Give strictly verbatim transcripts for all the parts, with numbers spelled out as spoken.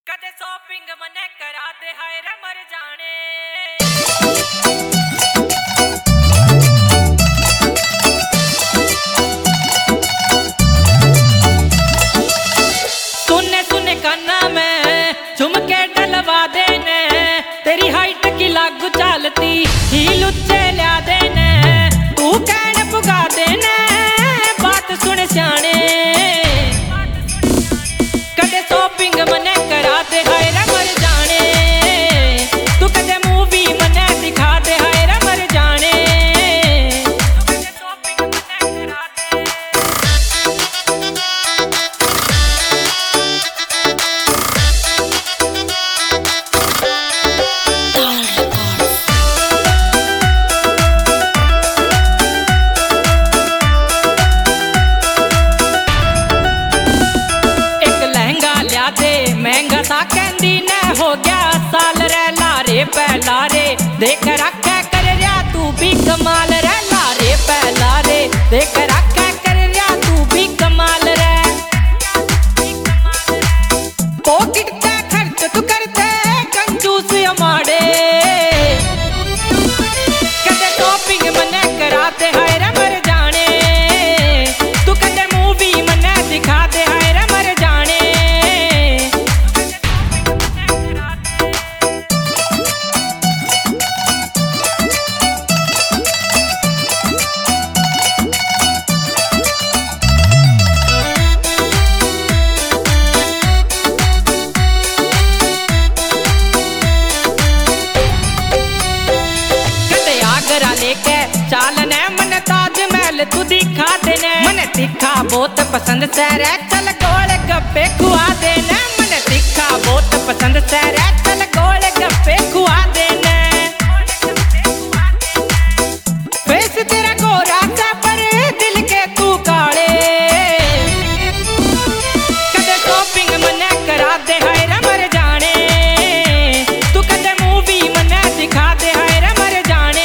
कदे शॉपिंग मने करा दे हाय रे मर जाने। सुने सुने काना में झुमके डलवा देने, तेरी हाइट की लागू चालती ही लुच्चे ल्या देने, तू कहने पुगा देने बात सुन स्याने। कदे शॉपिंग मने करा दे हाय रे मर जाने, तू कदे मूवी मने दिखा दे हाय रे मर जाने। तू कदे शॉपिंग मने करा दे। महंगा सा कहंदी ने हो गया साल रे लारे पहला रे, देख रखे कर रिया तू भी कमाल रे लारे पहला रे, देख रखे कर रिया तू भी कमाल रे। पॉकेट पे खर्च तू करते कंजूस हमारे, कदे शॉपिंग मने कराते हाय रे मर जाने, तू कदे मूवी मने दिखा दे हाय रे मर जाने। लेके चालने मन ताजमहल तू दिखा देने, मन तीखा बहुत पसंद सैरे चल गोल गप्पे खुआ देने, मन तीखा बहुत पसंद सैरे चल गोल गप्पे खुआ देने। फेस तेरा गोरा सा पर दिल के तू काले, कदे शॉपिंग मने करा दे हाय रे मर जाने, तू कदे मूवी मने दिखा दे हाय रे मर जाने।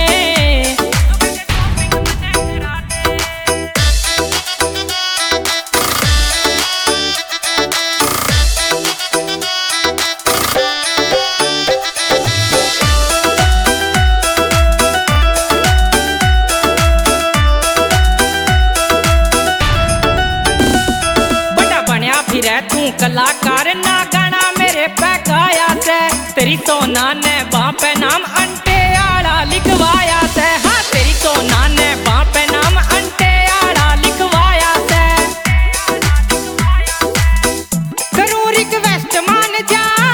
फिरे तू कलाकार ना गाना मेरे पे गाया से, तेरी सोना ने बाँ पे नाम अंटे आड़ा लिखवाया से, हाँ तेरी सोना ने बाँ पे नाम अंटे आड़ा लिखवाया से। करूँ रिक्वेस्ट मान जा